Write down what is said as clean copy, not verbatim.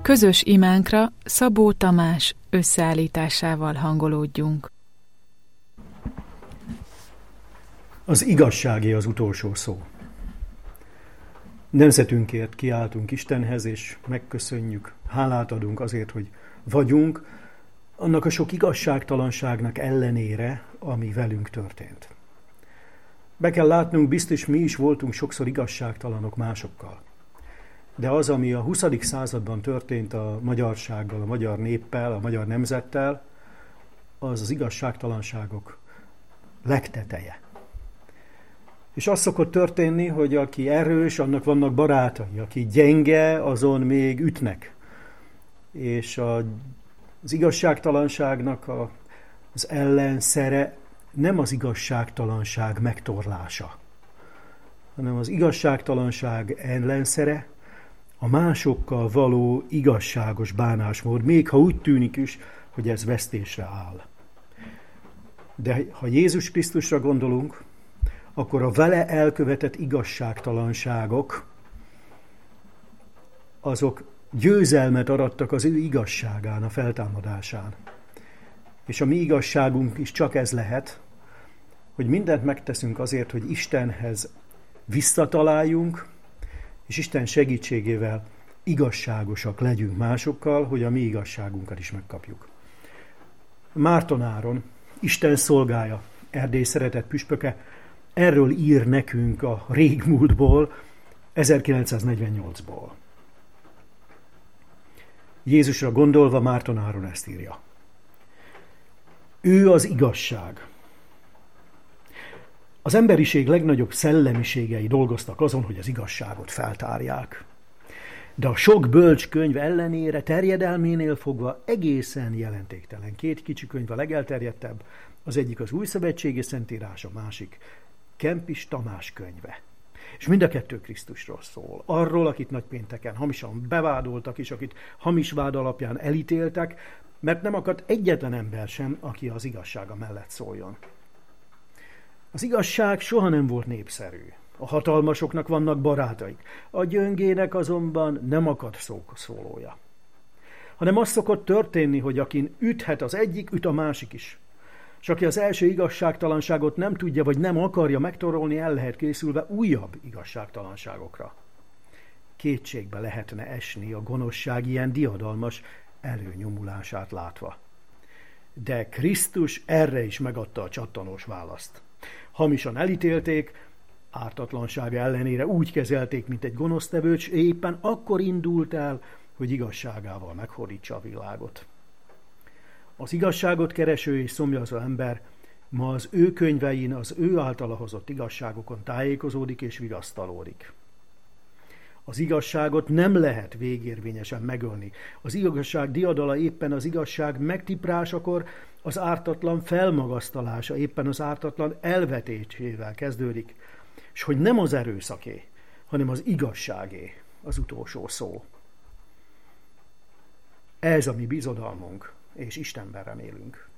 Közös imánkra Szabó Tamás összeállításával hangolódjunk. Az igazságé az utolsó szó. Nemzetünkért kiáltunk Istenhez, és megköszönjük, hálát adunk azért, hogy vagyunk, annak a sok igazságtalanságnak ellenére, ami velünk történt. Be kell látnunk, biztos mi is voltunk sokszor igazságtalanok másokkal. De az, ami a 20. században történt a magyarsággal, a magyar néppel, a magyar nemzettel, az az igazságtalanságok legteteje. És az szokott történni, hogy aki erős, annak vannak barátai, aki gyenge, azon még ütnek. És az igazságtalanságnak az ellenszere nem az igazságtalanság megtorlása, hanem az igazságtalanság ellenszere a másokkal való igazságos bánásmód, még ha úgy tűnik is, hogy ez vesztésre áll. De ha Jézus Krisztusra gondolunk, akkor a vele elkövetett igazságtalanságok, azok győzelmet arattak az ő igazságán, a feltámadásán. És a mi igazságunk is csak ez lehet, hogy mindent megteszünk azért, hogy Istenhez visszataláljunk, és Isten segítségével igazságosak legyünk másokkal, hogy a mi igazságunkat is megkapjuk. Márton Áron, Isten szolgája, Erdély szeretett püspöke, erről ír nekünk a régmúltból, 1948-ból. Jézusra gondolva Márton Áron ezt írja. Ő az igazság. Az emberiség legnagyobb szellemiségei dolgoztak azon, hogy az igazságot feltárják. De a sok bölcs könyv ellenére terjedelménél fogva egészen jelentéktelen. Két kicsi könyv a legelterjedtebb, az egyik az Újszövetségi Szentírás, a másik Kempis Tamás könyve. És mind a kettő Krisztusról szól. Arról, akit nagypénteken hamisan bevádoltak, és akit hamis vád alapján elítéltek, mert nem akadt egyetlen ember sem, aki az igazsága mellett szóljon. Az igazság soha nem volt népszerű. A hatalmasoknak vannak barátaik. A gyöngének azonban nem akad szólója. Hanem az szokott történni, hogy akin üthet az egyik, üt a másik is. És aki az első igazságtalanságot nem tudja, vagy nem akarja megtorolni, el lehet készülve újabb igazságtalanságokra. Kétségbe lehetne esni a gonoszság ilyen diadalmas előnyomulását látva. De Krisztus erre is megadta a csattanós választ. Hamisan elítélték, ártatlansága ellenére úgy kezelték, mint egy gonosztevőt, és éppen akkor indult el, hogy igazságával meghódítsa a világot. Az igazságot kereső és szomjazó ember ma az ő könyvein, az ő általa hozott igazságokon tájékozódik és vigasztalódik. Az igazságot nem lehet végérvényesen megölni. Az igazság diadala éppen az igazság megtiprásakor, az ártatlan felmagasztalása éppen az ártatlan elvetésével kezdődik, és hogy nem az erőszaké, hanem az igazságé az utolsó szó. Ez a mi bizodalmunk, és Istenben remélünk.